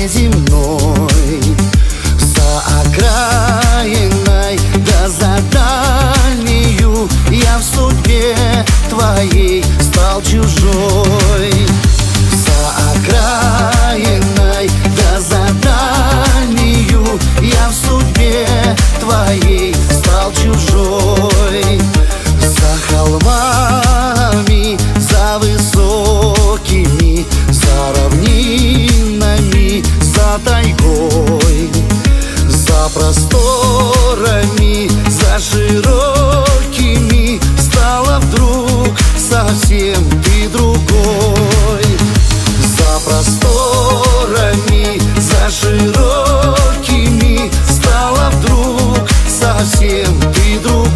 неземной. За окраиной, да за дальнею, я в судьбе твоей стал чужой. За окраиной, да за дальнею, я в судьбе твоей стал чужой. За холмами, за высокими, за равнинами, за тайгой, за просторами, за широкими стала вдруг совсем ты другой. За просторами, за широкими стала вдруг совсем ты другой.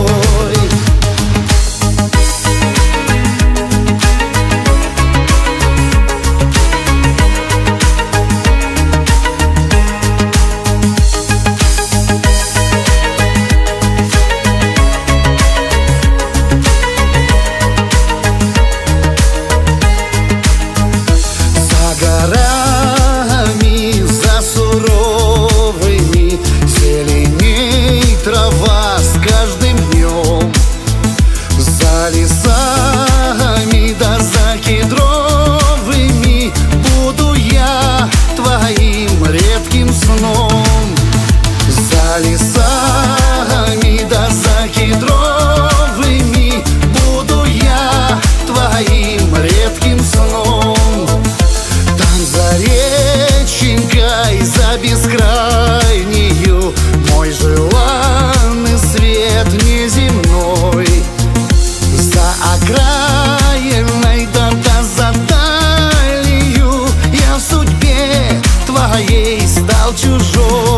Трава с каждым днем, за лесами, да за кедровыми буду я твоим редким сном. За лесами, да за кедровыми буду я твоим редким сном. Там за реченькой, за бескрайнею мой желанный свет неземной. За окраиной, да за далью, я в судьбе твоей стал чужой.